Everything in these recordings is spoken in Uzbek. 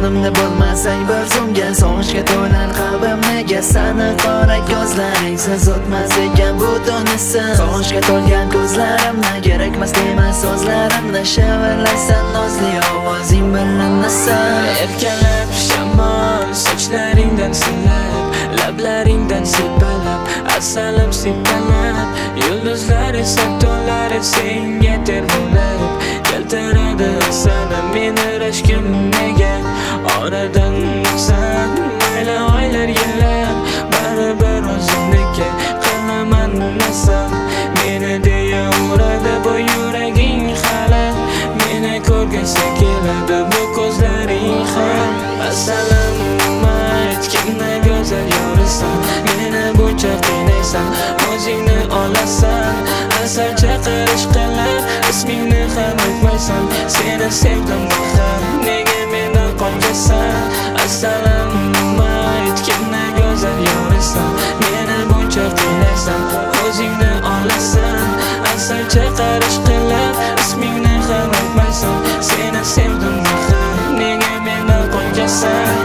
Yonimda bo'lmasang bir zumga, sog'inchga to'lan qalbim nega? Sani qora ko'zlaringsiz o'tmas ekan bu tunnisan. Sog'inchga to'lgan ko'zlarimni, kerakmas demas so'zlarimni, shivirlaysan nozli ovozing bilan nasan. Erkalab shamol sochlaringdan silab, lablaringdan sipalab, asalim sipalab, yulduzlar esa to'lar senga termulab, keltiradi sana meni rashkim nega? Oradan o'tsan mayli oylar yillar, baribir o'zimniki qilaman nasam. Meni deya uradi bu yuraging hali, meni ko'rgisi keladi bu ko'zlaring ham. Assalom ayt, kimni go'zal yorisan, meni buncha qiynaysan, o'zingni olasan. Asal chaqirish qilib ismingni ham aytmaysan, seni sevdim ham, nega mendan qochasan? Assalom ayt, kimni go'zal yorisan, meni buncha qiynaysan, o'zingni olasan. Asal chaqirish qilib ismingni ham aytmaysan, seni sevdim ham, nega mendan qochasan?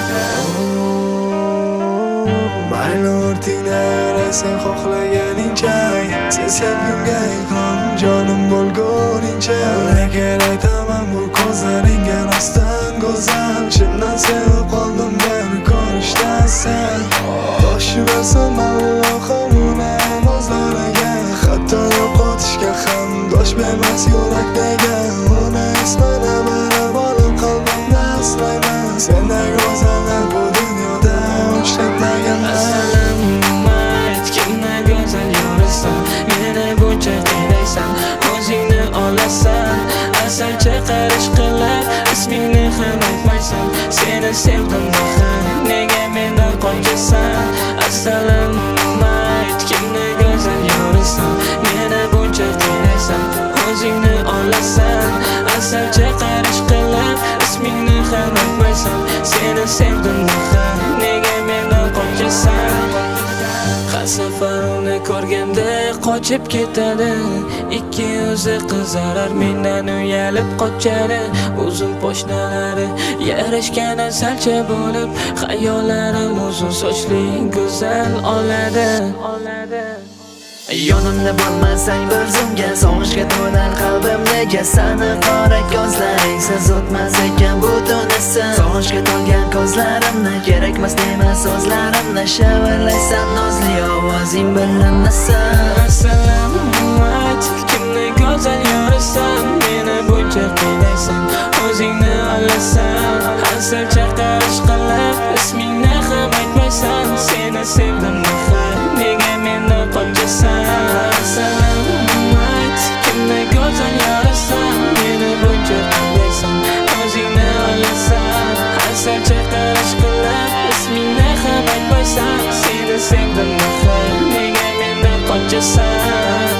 Mayli o'rtingda sen xohlaganingcha, sen sevgimga iqron jonim bo'lguningcha. Lekin aytaman bu ko'zlaringga rostdan go'zal, chindan sevib qoldim meni ko'rishdan sen. Toshirasan Allohim uni o'zlariga, hatto yo'qotishga ham dosh bermas yurak nega? Uni ismini bilib olib qalbimda asrayman, sendek go'zallar bu dunyoda uchratmagan. Assalom ayt, kimni go'zal yorisan, meni buncha qiynaysan, o'zingni olasan. Asal chaqirish qilib ismingni ham aytmaysan, seni sevdim ham, nega mendan qochasan? Assalom ayt, kimni go'zal yorisan, meni buncha qiynaysan, o'zingni olasan. Asal chaqirish qilib ismingni ham aytmaysan, seni sevdim ham, nega mendan qochasan? Har safar uni ko'rganda qochib ketadi, ikki yuzi qizarar, mendan uyalib qochadi. Uzun poshnalari yarashgan asalcha bo'lib, xayollarim uzun sochli go'zal oladi. Yonimda bo'lmasang bir zumga, sog'inchga to'lan qalbim nega? Sani qora ko'zlaringsiz o'tmas ekan bu tunnisan. Sog'inchga to'lgan ko'zlarimni, kerakmas demas so'zlarimni, shivirlaysan nozli ovozing bilan nasan. Assalom ayt, kimni go'zal yorisan, meni buncha qiynaysan, o'zingni olasan. Asal chaqirish qilib ismingni ham aytmaysan, seni sevdim ham, nega mendan qochasan? Assalom ayt, kimni go'zal yorisan, meni buncha qiynaysan, o'zingni olasan. Asal chaqirish qilib ismingni ham aytmaysan, seni sevdim ham, nega mendan qochasan?